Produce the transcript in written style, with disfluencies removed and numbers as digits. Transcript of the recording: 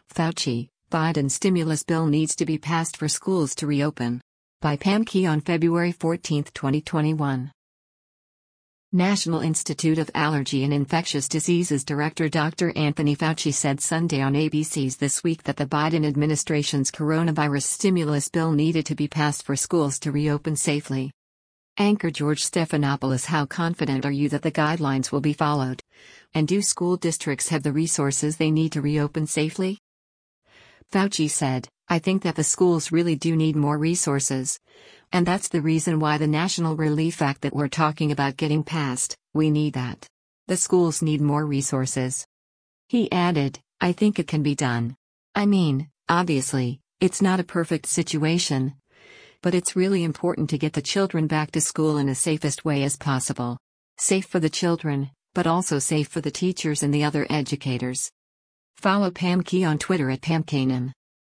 Fauci, Biden stimulus bill needs to be passed for schools to reopen. By Pam Key on February 14, 2021. National Institute of Allergy and Infectious Diseases Director Dr. Anthony Fauci said Sunday on ABC's This Week that the Biden administration's coronavirus stimulus bill needed to be passed for schools to reopen safely. Anchor George Stephanopoulos: how confident are you that the guidelines will be followed? And do school districts have the resources they need to reopen safely? Fauci said, I think that the schools really do need more resources. And that's the reason why the National Relief Act that we're talking about getting passed, we need that. The schools need more resources. He added, I think it can be done. I mean, obviously, it's not a perfect situation. But it's really important to get the children back to school in the safest way as possible. Safe for the children, but also safe for the teachers and the other educators. Follow Pam Key on Twitter at PamKanan.